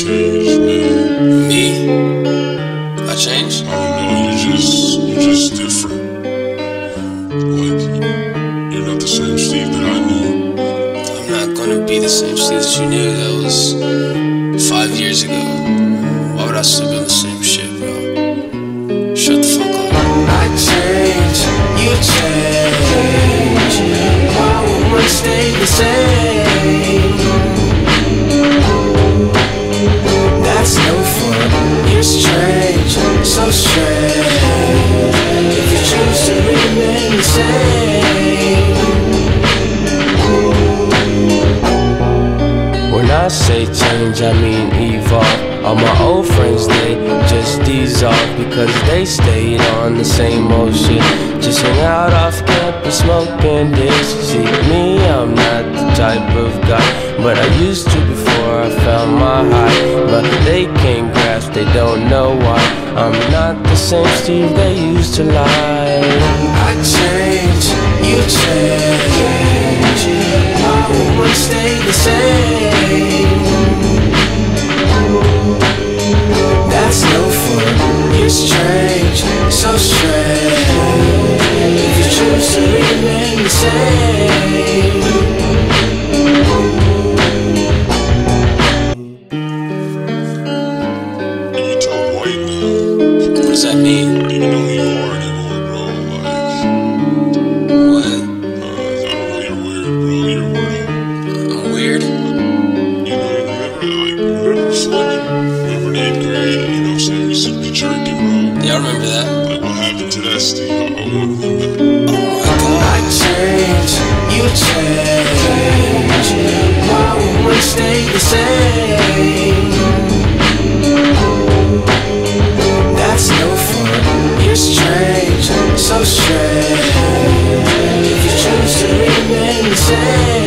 changed, man. Me? I changed? I don't know, you're just different. Like, you're not the same Steve that I knew. I'm not gonna be the same Steve that you knew. That was 5 years ago. Why would I still be on the same shit, bro? Shut the fuck up. I change, you change. Why would one stay the same? That's no fun. You're strange, so strange. If you choose to remain the same. When I say change, I mean evolve. All my old friends, they just dissolve because they stayed on the same old shit. Just hang out off campus smoking dicks. See me, I'm not the type of guy, but I used to before I found my high. But they can't grasp, they don't know why I'm not the same Steve they used to lie. I change, you change. Why would one stay the same? That's no fun. You're strange, so strange. If you choose to remain the same. You tell white now. What does that mean? You don't know who you are anymore, bro. What? I don't know, you're weird, bro. You're weird. I'm weird? You know, remember slugging? Remember in 8th grade? You know what I'm saying? We used to be jerking, bro. Yeah, I remember that. Like, what happened to that, Steve? I want to know. Oh my god. I change, you change. Why would one stay the same? That's no fun. You're strange, so strange. If you choose to remain the same.